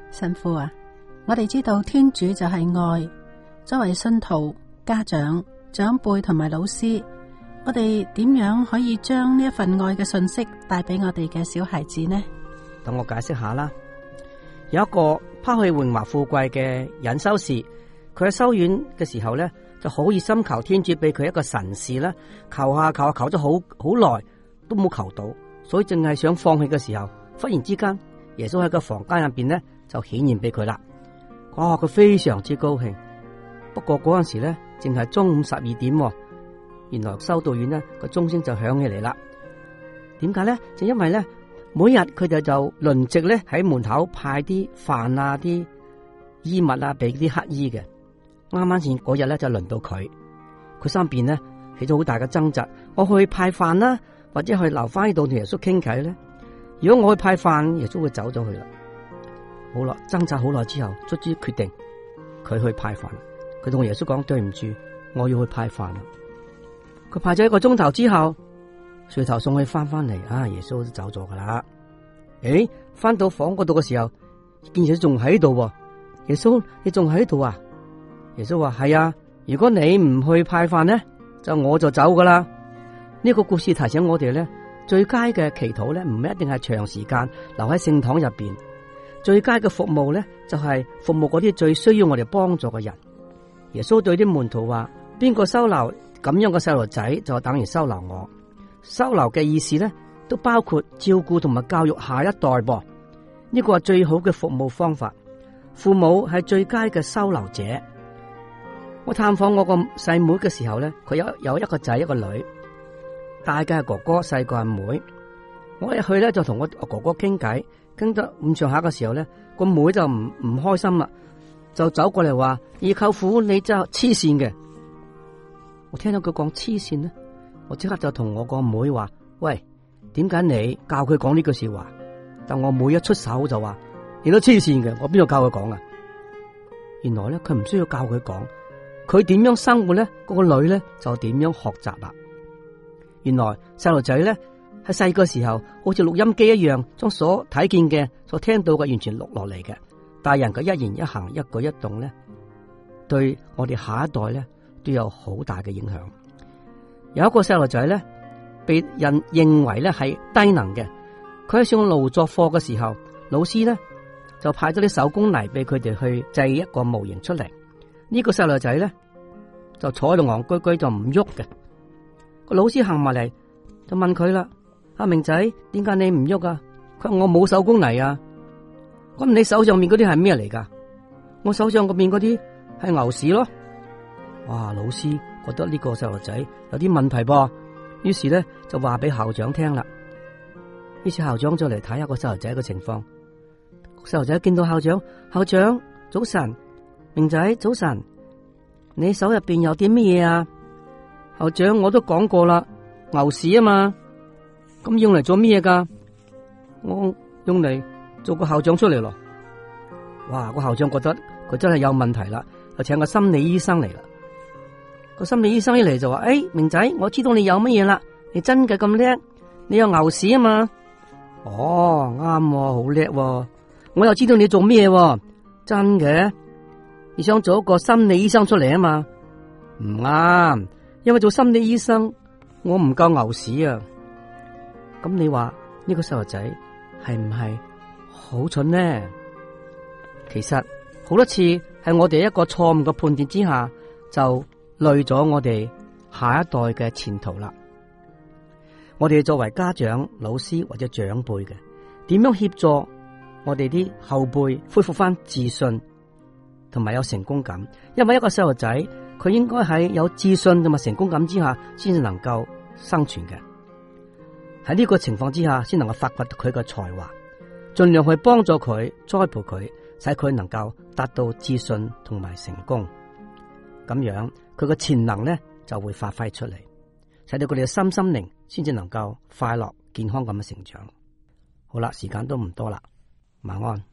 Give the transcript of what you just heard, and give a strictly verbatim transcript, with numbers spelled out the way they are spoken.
神父啊，我哋知道天主就係愛，作為信徒、家長、長輩同埋老師，我哋點樣可以將呢一份愛嘅信息帶俾我哋嘅小孩子呢？ 等我解釋下啦。有一個拋棄榮華富貴嘅隱修士，佢喺修院嘅時候咧，就好熱心求天主俾佢一個神事啦，求下求下求咗好好耐都冇求到，所以淨係想放棄嘅時候，忽然之間耶穌喺個房間入邊咧就顯現俾佢啦。哇！佢非常之高興。不過嗰陣時咧，淨係中午十二點，原來修道院咧個鐘聲就響起嚟啦。點解咧？就因為咧，每日佢哋就輪值咧喺門口派啲飯啊、啲衣物啊俾啲乞衣嘅。啱啱先嗰日咧就輪到佢，佢心邊咧起咗好大嘅掙扎。我去派飯啦，或者去留翻呢度同耶穌傾偈咧？如果我去派飯，耶穌會走咗去啦。好啦，掙扎好耐之後，卒之決定佢去派飯。佢同耶穌講：對唔住，我要去派飯啦。佢派咗一個鐘頭之後，隨頭送佢翻翻嚟，啊，耶穌都走咗噶啦。誒，翻到房嗰度嘅時候，見耶穌仲喺度。耶穌，你仲喺度啊？耶穌話：係啊，如果你唔去派飯咧，就我就走噶啦。呢個故事提醒我哋咧，最佳嘅祈禱咧，唔一定係長時間留喺聖堂入邊。最佳嘅服務咧，就係服務嗰啲最需要我哋幫助嘅人。耶穌對啲門徒話：邊個收留咁樣嘅細路仔，就等於收留我。收留嘅意思咧，都包括照顧同埋教育下一代噃。呢個係最好嘅服務方法。父母係最佳嘅收留者。我探訪我個細妹嘅時候咧，佢有有一個仔一個女，大嘅係哥哥，細個係妹。我一去咧就同我哥哥傾偈，傾得咁上下嘅時候咧，個妹就唔唔開心啦，就走過嚟話：二舅父你就黐線嘅。我聽到佢講黐線咧，我即刻就同我個妹話：喂，點解你教佢講呢句說話？但我妹一出手就話：你都黐線嘅，我邊度教佢講啊？原來咧佢唔需要教佢講，佢點樣生活咧，嗰個女咧就點樣學習啦。原來細路仔咧喺細個時候，好似錄音機一樣，將所睇見嘅、所聽到嘅完全錄落嚟嘅。大人嘅一言一行、一舉一動咧，對我哋下一代咧都有好大嘅影響。有一個細路仔咧，被人認為咧係低能嘅。佢喺上勞作課嘅時候，老師咧就派咗啲手工泥俾佢哋去製一個模型出嚟。呢個細路仔咧就坐喺度戇居居就唔喐嘅。個老師行埋嚟就問佢啦：阿明仔，點解你唔喐啊？佢話：我冇手工泥啊。咁你手上面嗰啲係咩嚟噶？我手上嗰邊嗰啲係牛屎咯。哇！老師覺得呢個細路仔有啲問題噃，於是咧就話俾校長聽啦。於是校長就嚟睇下個細路仔嘅情況。細路仔見到校長，校長早晨，明仔早晨，你手入邊有啲乜嘢啊？校長，我都講過啦，牛屎啊嘛。咁用嚟做乜嘢噶？我用嚟做個校長出嚟咯。哇！個校長覺得佢真係有問題啦，就請個心理醫生嚟啦。個心理醫生一嚟就話：誒、哎，明仔，我知道你有乜嘢啦，你真嘅咁叻，你有牛屎啊嘛。哦，啱、啊，好叻、啊。我又知道你做咩，真嘅？你想做一個心理醫生出嚟啊嘛？唔啱，因為做心理醫生我唔夠牛屎啊。咁你話呢個細路仔係唔係好蠢呢？其實好多次係我哋一個錯誤嘅判斷之下，就累咗我哋下一代嘅前途啦。我哋作為家長、老師或者長輩嘅，點樣協助我哋啲後輩恢復翻自信同埋有成功感？因為一個細路仔，佢應該喺有自信同埋成功感之下，先至能夠生存嘅。喺呢個情況之下，先能夠發掘佢嘅才華，盡量去幫助佢、栽培佢，使佢能夠達到自信同埋成功。咁樣佢嘅潛能咧就會發揮出嚟，使到佢哋嘅心心靈先至能夠快樂健康咁嘅成長。好啦，時間都唔多啦，晚安。